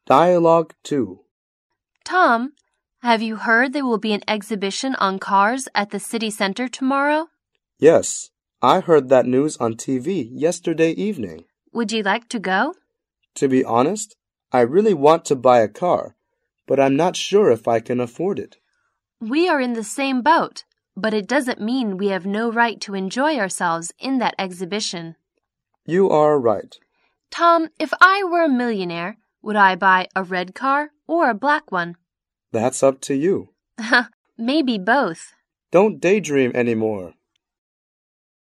Dialogue 2. Tom, have you heard there will be an exhibition on cars at the city center tomorrow? Yes, I heard that news on TV yesterday evening. Would you like to go? To be honest, I really want to buy a car, but I'm not sure if I can afford it. We are in the same boat, but it doesn't mean we have no right to enjoy ourselves in that exhibition. You are right. Tom, if I were a millionaire, would I buy a red car or a black one? That's up to you. Maybe both. Don't daydream anymore.